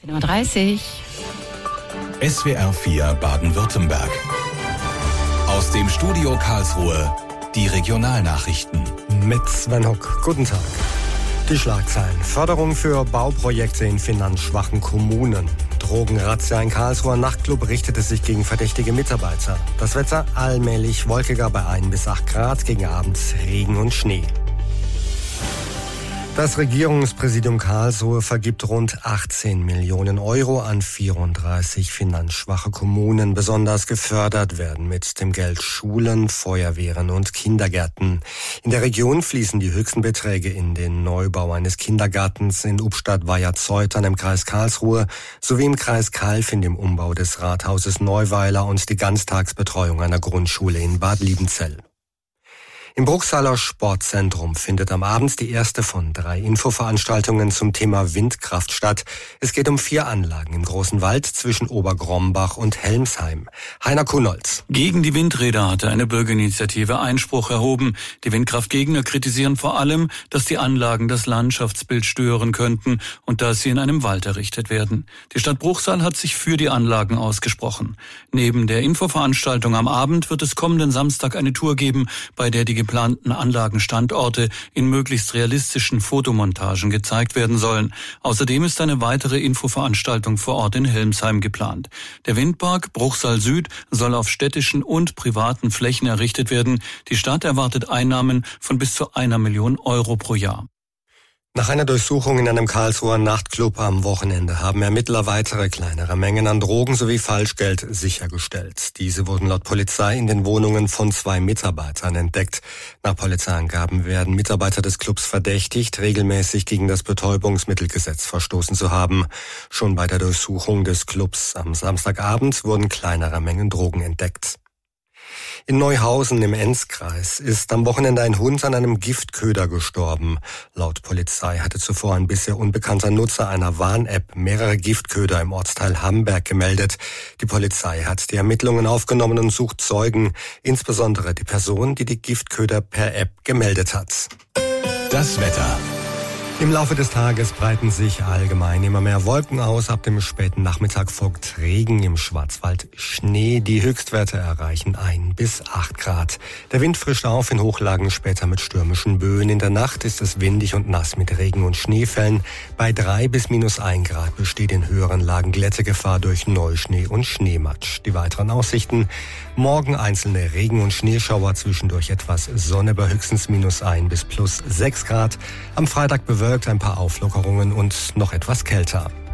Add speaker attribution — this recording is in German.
Speaker 1: 10:30 Uhr.
Speaker 2: SWR 4 Baden-Württemberg. Aus dem Studio Karlsruhe die Regionalnachrichten.
Speaker 3: Mit Sven Huck. Guten Tag. Die Schlagzeilen. Förderung für Bauprojekte in finanzschwachen Kommunen. Drogenrazzia in Karlsruher Nachtclub richtete sich gegen verdächtige Mitarbeiter. Das Wetter allmählich wolkiger bei 1 bis 8 Grad, gegen Abend Regen und Schnee. Das Regierungspräsidium Karlsruhe vergibt rund 18 Millionen Euro an 34 finanzschwache Kommunen. Besonders gefördert werden mit dem Geld Schulen, Feuerwehren und Kindergärten. In der Region fließen die höchsten Beträge in den Neubau eines Kindergartens in Ubstadt-Weiherzeutern im Kreis Karlsruhe sowie im Kreis Calw in dem Umbau des Rathauses Neuweiler und die Ganztagsbetreuung einer Grundschule in Bad Liebenzell. Im Bruchsaler Sportzentrum findet am Abend die erste von 3 Infoveranstaltungen zum Thema Windkraft statt. Es geht um 4 Anlagen im Großen Wald zwischen Obergrombach und Helmsheim. Heiner Kunolz.
Speaker 4: Gegen die Windräder hatte eine Bürgerinitiative Einspruch erhoben. Die Windkraftgegner kritisieren vor allem, dass die Anlagen das Landschaftsbild stören könnten und dass sie in einem Wald errichtet werden. Die Stadt Bruchsal hat sich für die Anlagen ausgesprochen. Neben der Infoveranstaltung am Abend wird es kommenden Samstag eine Tour geben, bei der die geplanten Anlagenstandorte in möglichst realistischen Fotomontagen gezeigt werden sollen. Außerdem ist eine weitere Infoveranstaltung vor Ort in Helmsheim geplant. Der Windpark Bruchsal Süd soll auf städtischen und privaten Flächen errichtet werden. Die Stadt erwartet Einnahmen von bis zu 1 Million Euro pro Jahr.
Speaker 3: Nach einer Durchsuchung in einem Karlsruher Nachtclub am Wochenende haben Ermittler weitere kleinere Mengen an Drogen sowie Falschgeld sichergestellt. Diese wurden laut Polizei in den Wohnungen von 2 Mitarbeitern entdeckt. Nach Polizeiangaben werden Mitarbeiter des Clubs verdächtigt, regelmäßig gegen das Betäubungsmittelgesetz verstoßen zu haben. Schon bei der Durchsuchung des Clubs am Samstagabend wurden kleinere Mengen Drogen entdeckt. In Neuhausen im Enzkreis ist am Wochenende ein Hund an einem Giftköder gestorben. Laut Polizei hatte zuvor ein bisher unbekannter Nutzer einer Warn-App mehrere Giftköder im Ortsteil Hamberg gemeldet. Die Polizei hat die Ermittlungen aufgenommen und sucht Zeugen, insbesondere die Person, die die Giftköder per App gemeldet hat.
Speaker 2: Das Wetter.
Speaker 3: Im Laufe des Tages breiten sich allgemein immer mehr Wolken aus. Ab dem späten Nachmittag folgt Regen, im Schwarzwald Schnee. Die Höchstwerte erreichen 1 bis 8 Grad. Der Wind frischt auf in Hochlagen, später mit stürmischen Böen. In der Nacht ist es windig und nass mit Regen und Schneefällen. Bei 3 bis -1 Grad besteht in höheren Lagen Glättegefahr durch Neuschnee und Schneematsch. Die weiteren Aussichten: morgen einzelne Regen- und Schneeschauer, zwischendurch etwas Sonne bei höchstens -1 bis +6 Grad. Am Freitag bewölkt, ein paar Auflockerungen und noch etwas kälter.